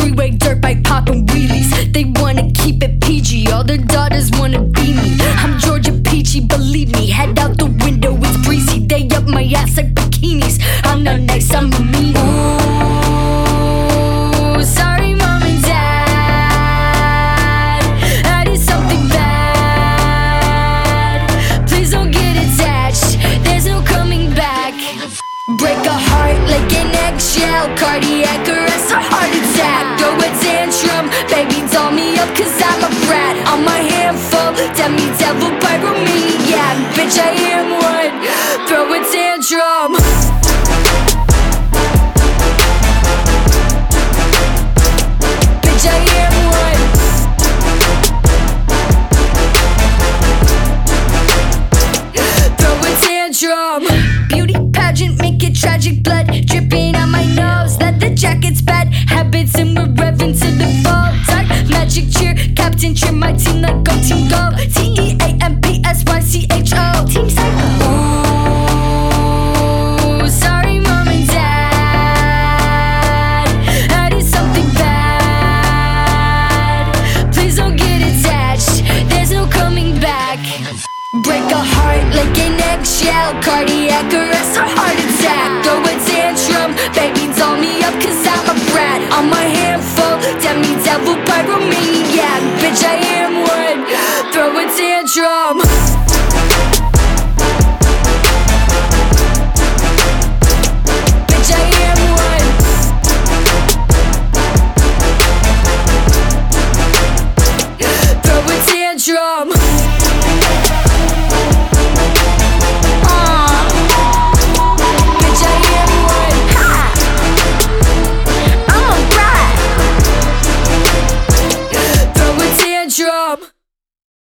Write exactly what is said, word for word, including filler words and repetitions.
freeway dirt bike popping wheelies. They wanna keep it P G, all their daughters wanna be me. I'm Georgia Peachy, believe me, head out the window, it's breezy. They up my ass like bikinis. I'm not nice, I'm a mean. Ooh, sorry mom and dad, I did something bad. Please don't get attached, there's no coming back. Break a heart like an eggshell, cardiac arrest or heart attack. Throw a tantrum, baby doll me up cause I'm a brat. I'm a handful, demi devil pyromaniac. Bitch I am one, throw a tantrum. Bitch I am one, throw a tantrum. Beauty pageant, make it tragic, blood dripping on my nose. Leather jackets, bad habits, and we're revving to the fall. Dark magic cheer, Captain cheer my team like go team go. T E A M P S Y C H O, Team Psycho. Ooh, sorry mom and dad, I did something bad. Please don't get attached, there's no coming back. Break a heart like an eggshell, cardiac arrest or heart attack. Throw a tantrum, baby doll me up cause I'm a brat. I'm a handful, demi devil pyromaniac. Bitch I am one, throw a tantrum.